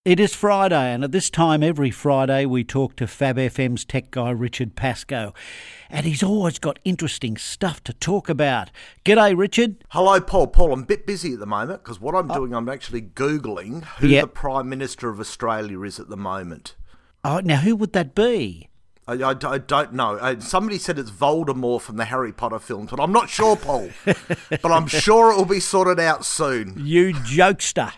It is Friday, and at this time every Friday we talk to Fab FM's tech guy Richard Pascoe, and he's always got interesting stuff to talk about. G'day, Richard. Hello, Paul. Paul, I'm a bit busy at the moment because what I'm doing, I'm actually Googling who the Prime Minister of Australia is at the moment. Oh, now who would that be? I don't know. Somebody said it's Voldemort from the Harry Potter films, but I'm not sure, Paul. But I'm sure it will be sorted out soon. You jokester.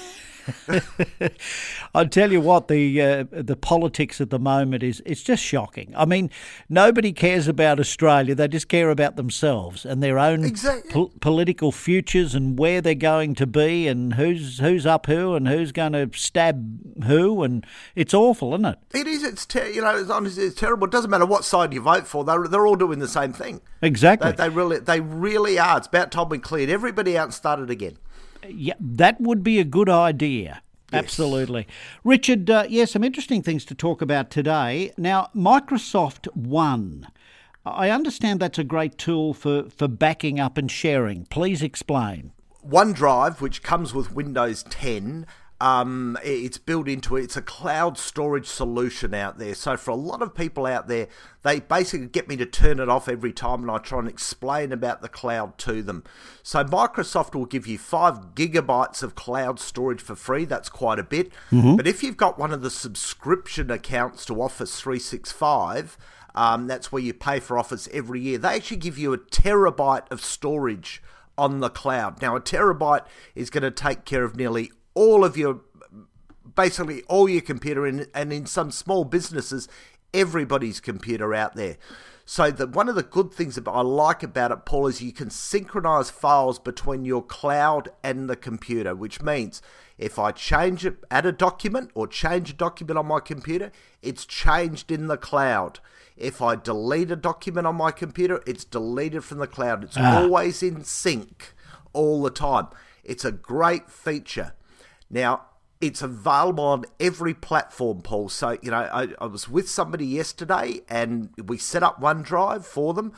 I'll tell you what, the politics at the moment it's just shocking. I mean, nobody cares about Australia. They just care about themselves and their own political futures and where they're going to be and who's up who and who's going to stab who, and it's awful, isn't it? It is. It's terrible. It doesn't matter what side you vote for. They're all doing the same thing. Exactly. They really are. It's about time we cleared everybody out and started again. Yeah, that would be a good idea. Yes. Absolutely. Richard, some interesting things to talk about today. Now, Microsoft One. I understand that's a great tool for backing up and sharing. Please explain. OneDrive, which comes with Windows 10, it's built into it. It's a cloud storage solution out there. So for a lot of people out there, they basically get me to turn it off every time and I try and explain about the cloud to them. So Microsoft will give you 5 gigabytes of cloud storage for free. That's quite a bit. Mm-hmm. But if you've got one of the subscription accounts to Office 365, that's where you pay for Office every year. They actually give you a terabyte of storage on the cloud. Now, a terabyte is going to take care of nearly basically all your computer, and in some small businesses, everybody's computer out there. So one of the good things that I like about it, Paul, is you can synchronize files between your cloud and the computer, which means if I add a document or change a document on my computer, it's changed in the cloud. If I delete a document on my computer, it's deleted from the cloud. It's always in sync all the time. It's a great feature. Now, it's available on every platform, Paul. So, I was with somebody yesterday and we set up OneDrive for them.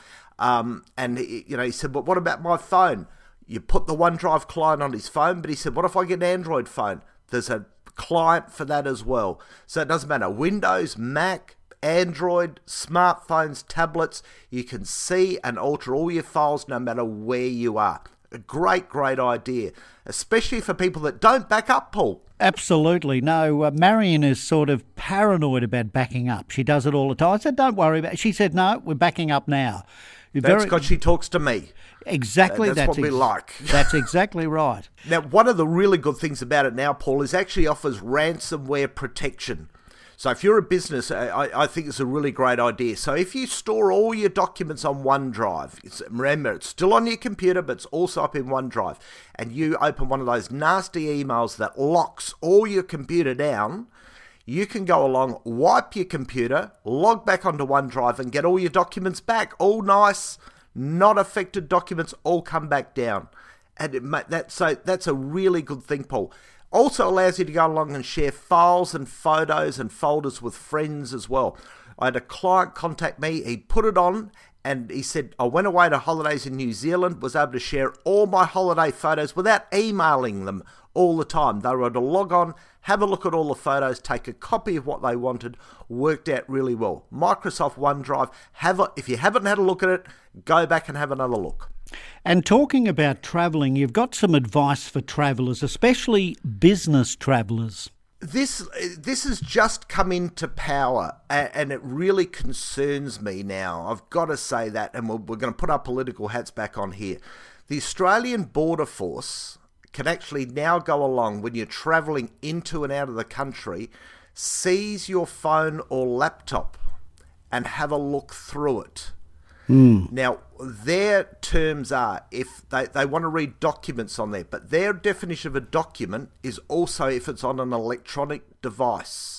And, he said, but what about my phone? You put the OneDrive client on his phone, but he said, what if I get an Android phone? There's a client for that as well. So it doesn't matter. Windows, Mac, Android, smartphones, tablets, you can see and alter all your files no matter where you are. A great idea, especially for people that don't back up, Paul. Absolutely. No, Marion is sort of paranoid about backing up. She does it all the time. I said, don't worry about it. She said, no, we're backing up now. That's because she talks to me. Exactly. That's what we like. That's exactly right. Now, one of the really good things about it now, Paul, is actually offers ransomware protection. So if you're a business, I think it's a really great idea. So if you store all your documents on OneDrive, remember, it's still on your computer, but it's also up in OneDrive, and you open one of those nasty emails that locks all your computer down, you can go along, wipe your computer, log back onto OneDrive and get all your documents back. All nice, not affected documents, all come back down. And that's a really good thing, Paul. Also allows you to go along and share files and photos and folders with friends as well. I had a client contact me, he put it on and he said, I went away to holidays in New Zealand, was able to share all my holiday photos without emailing them all the time. They were able to log on, have a look at all the photos, take a copy of what they wanted, worked out really well. Microsoft OneDrive, if you haven't had a look at it, go back and have another look. And talking about travelling, you've got some advice for travellers, especially business travellers. This has just come into power and it really concerns me now. I've got to say that, and we're going to put our political hats back on here. The Australian Border Force can actually now go along when you're travelling into and out of the country, seize your phone or laptop and have a look through it. Now, their terms are if they want to read documents on there, but their definition of a document is also if it's on an electronic device.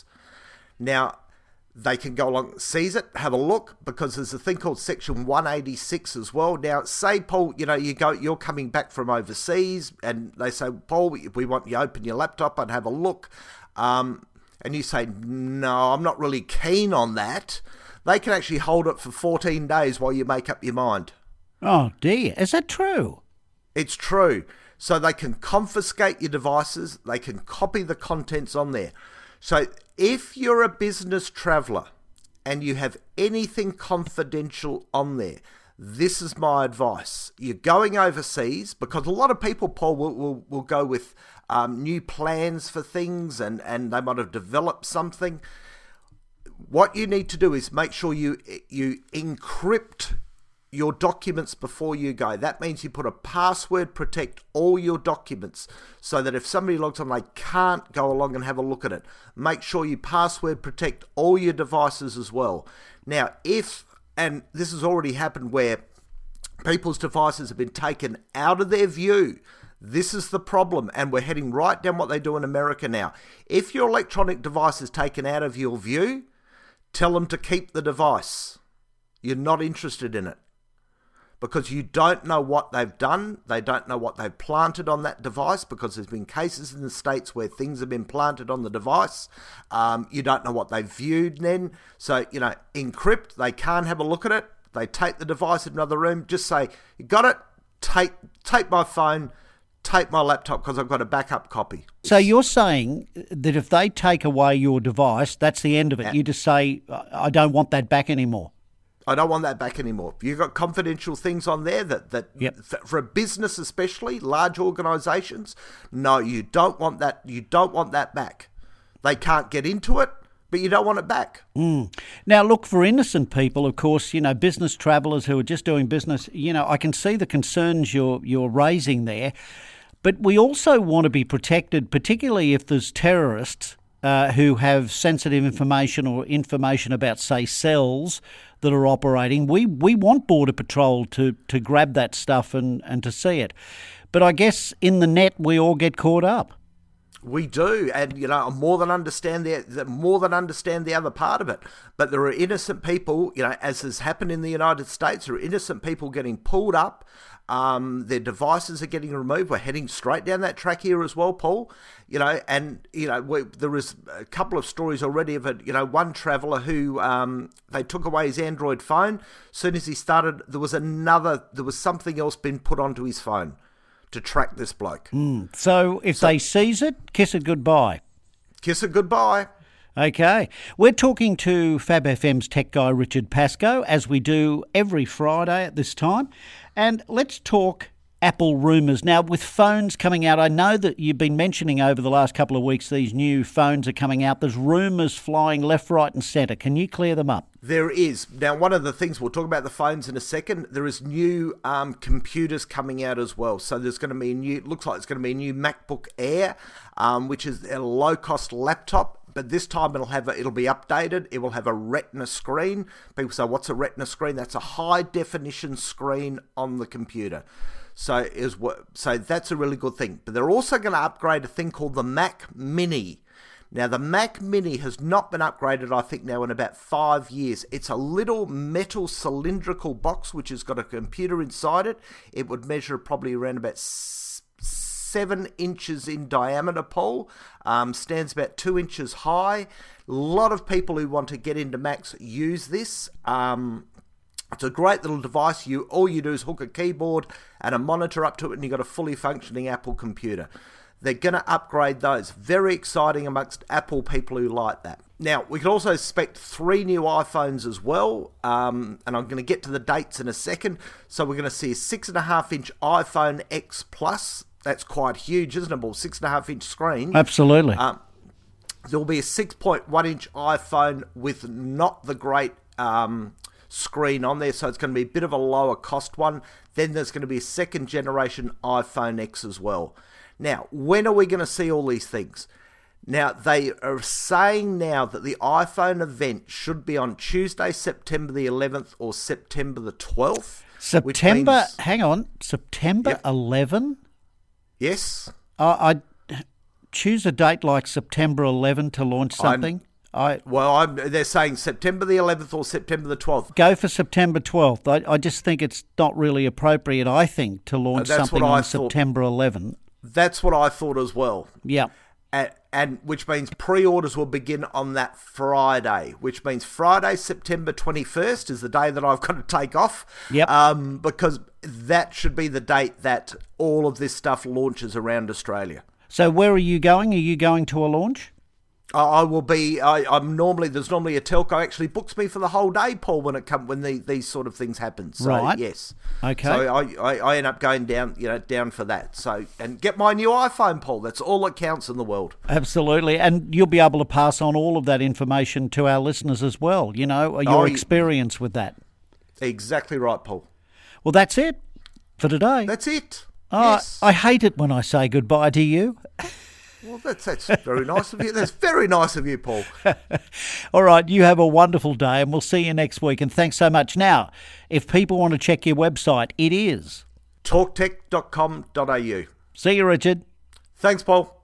Now, they can go along, seize it, have a look, because there's a thing called Section 186 as well. Now, say, Paul, you're coming back from overseas, and they say, Paul, we want you to open your laptop and have a look, and you say, no, I'm not really keen on that. They can actually hold it for 14 days while you make up your mind. Oh, dear. Is that true? It's true. So they can confiscate your devices. They can copy the contents on there. So if you're a business traveller and you have anything confidential on there, this is my advice. You're going overseas, because a lot of people, Paul, will go with new plans for things and they might have developed something. What you need to do is make sure you encrypt your documents before you go. That means you put a password protect all your documents so that if somebody logs on, they can't go along and have a look at it. Make sure you password protect all your devices as well. Now, and this has already happened where people's devices have been taken out of their view. This is the problem, and we're heading right down what they do in America now. If your electronic device is taken out of your view, tell them to keep the device. You're not interested in it, because you don't know what they've done. They don't know what they've planted on that device, because there's been cases in the States where things have been planted on the device. You don't know what they've viewed then. So, encrypt. They can't have a look at it. They take the device in another room. Just say, you got it? Take my phone. Take my laptop, because I've got a backup copy. So you're saying that if they take away your device, that's the end of it. You just say, I don't want that back anymore. I don't want that back anymore. You've got confidential things on there that yep. For a business, especially large organisations, no, you don't want that. You don't want that back. They can't get into it, but you don't want it back. Now, look, for innocent people, of course, business travellers who are just doing business, I can see the concerns you're raising there, but we also want to be protected, particularly if there's terrorists who have sensitive information or information about, say, cells that are operating. We want Border Patrol to grab that stuff and to see it. But I guess in the net we all get caught up. We do, and I more than understand the other part of it. But there are innocent people, as has happened in the United States, there are innocent people getting pulled up. Their devices are getting removed. We're heading straight down that track here as well, Paul. There is a couple of stories already of it. One traveller who they took away his Android phone. As soon as he started, there was something else been put onto his phone to track this bloke. So if they seize it, kiss it goodbye. Kiss it goodbye. Okay. We're talking to Fab FM's tech guy, Richard Pascoe, as we do every Friday at this time. And let's talk Apple rumours. Now, with phones coming out, I know that you've been mentioning over the last couple of weeks these new phones are coming out. There's rumours flying left, right and centre. Can you clear them up? There is. Now, one of the things, we'll talk about the phones in a second, there is new computers coming out as well. So there's going to be looks like it's going to be a new MacBook Air, which is a low-cost laptop. But this time it'll be updated. It will have a Retina screen. People say, what's a Retina screen? That's a high-definition screen on the computer. So that's a really good thing. But they're also going to upgrade a thing called the Mac Mini. Now, the Mac Mini has not been upgraded, I think, now in about 5 years. It's a little metal cylindrical box which has got a computer inside it. It would measure probably around about 7 inches in diameter, Paul. Stands about 2 inches high. A lot of people who want to get into Macs use this. It's a great little device. All you do is hook a keyboard and a monitor up to it, and you've got a fully functioning Apple computer. They're going to upgrade those. Very exciting amongst Apple people who like that. Now, we can also expect 3 new iPhones as well, and I'm going to get to the dates in a second. So we're going to see a 6.5-inch iPhone X Plus. That's quite huge, isn't it, Paul? 6.5-inch screen. Absolutely. There'll be a 6.1-inch iPhone with not the great screen on there, so it's going to be a bit of a lower cost one. Then there's going to be a second generation iPhone X as well. Now, when are we going to see all these things? Now, they are saying now that the iPhone event should be on Tuesday, September the 11th or September the 12th. September 11? Yes. I choose a date like September 11 to launch something. They're saying September the 11th or September the 12th. Go for September 12th. I just think it's not really appropriate, I think, to launch something on September 11. That's what I thought as well. Yeah. and which means pre-orders will begin on that Friday, which means Friday, September 21st is the day that I've got to take off. Yep. Because that should be the date that all of this stuff launches around Australia. So where are you going? Are you going to a launch? I will be. I'm normally there's normally a telco actually books me for the whole day, Paul, when these sort of things happen. So, right. Yes. Okay. So I end up going down for that. So and get my new iPhone, Paul. That's all that counts in the world. Absolutely, and you'll be able to pass on all of that information to our listeners as well. Your experience with that. Exactly right, Paul. Well, that's it for today. That's it. Yes. I hate it when I say goodbye to you. Well, that's very nice of you. That's very nice of you, Paul. All right, you have a wonderful day, and we'll see you next week. And thanks so much. Now, if people want to check your website, it is talktech.com.au. See you, Richard. Thanks, Paul.